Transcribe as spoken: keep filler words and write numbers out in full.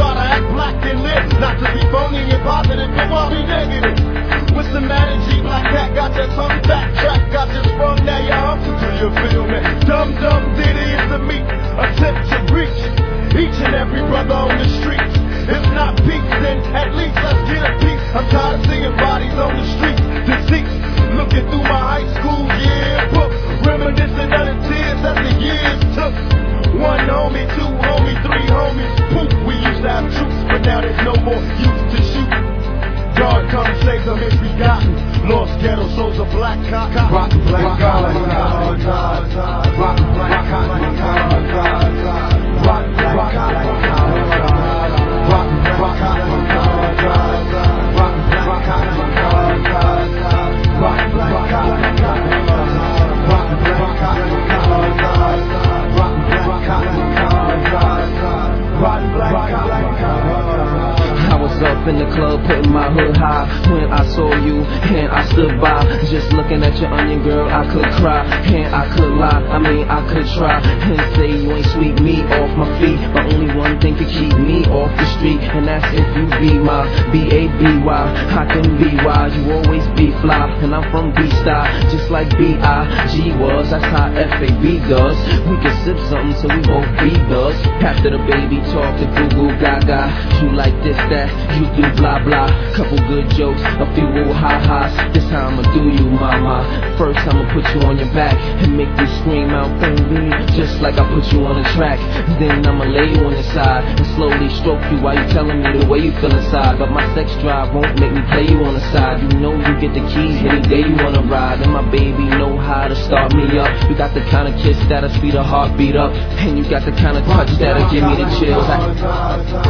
hard to act black and live. Not to be phony and positive, but why be negative? With some energy, Black Cat got that tongue backtrack, got this sprung, now you're humping. Do you feel me? Dumb, dumb, ditty is the meat, attempt to reach each and every brother on the streets. If not peace, then at least let's get a piece. I'm tired of seeing bodies on the streets, deceased. Looking through my high school yearbook, reminiscing of the tears that the years took. One homie, two homies, three homies, poof. We used to have troops, but now there's no more youth to shoot. God come save them if we gotten lost ghetto souls of black cop. Rock black collar, rock black collar, rock black collar, rock black collar, rock black collar, rock black I was up in the club putting my hood high when I saw you and I stood by, just looking at your onion, girl. I could cry and I could lie, I mean I could try and say you ain't sweep me off my feet, but only one thing could keep me off the street, and that's if you be my B A B Y. I can be why you always be fly, and I'm from B-Style, just like B I G was. That's how F A B does. We can sip something so we both be does. After the baby talk, the Google Gaga, you like this, that, you do blah blah. Couple good jokes, a few little ha-has. This how I'ma do you, mama. First I'ma put you on your back and make you scream out, baby, just like I put you on a track. Then I'ma lay you on your side and slowly stroke you while you telling me the way you feel inside. But my sex drive won't make me play you on the side. You know you get the keys any day you wanna ride, and my baby know how to start me up. You got the kind of kiss that'll speed a heartbeat up, and you got the kind of touch that'll give me the chills. I